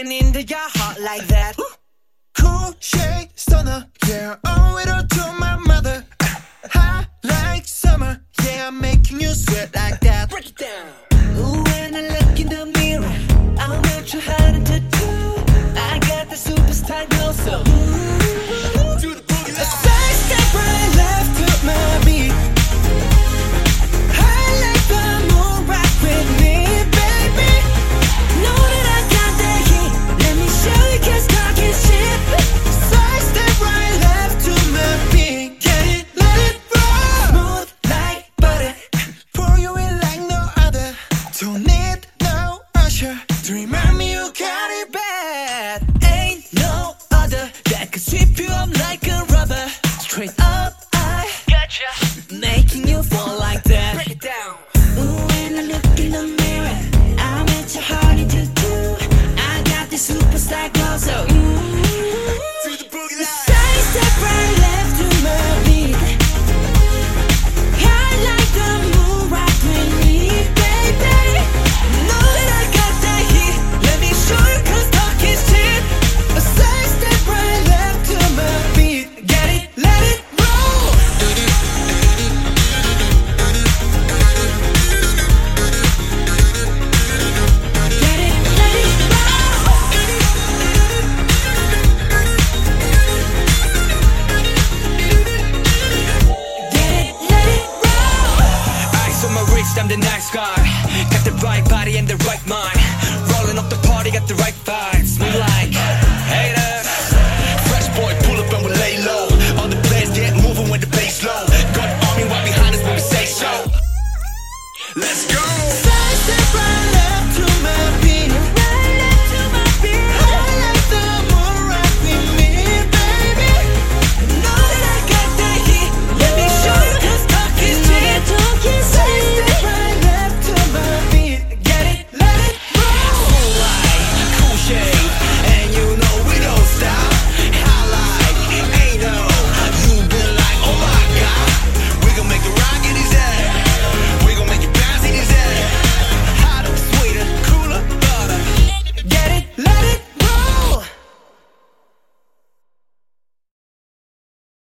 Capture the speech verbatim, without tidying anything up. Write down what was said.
getting into your heart like that. Cool shade stunner, yeah, owe it all to my mother. Hot like summer, yeah, I'm making you sweat like that. Break it down. Ooh, when I look in the mirror, I'm not too hard to do. I got the superstar glow, so Do the boogie line. Side step right left to my beat. I like the moon rock with me, baby. Know that I got that heat. Let me show you, cause talking shit. Side step right left to my beat. Get it, let it roll. Smooth like butter. For you it like no other. Don't need no usher to remind me you got it bad. Ain't no other that could sweep you up like a rubber. Straight up.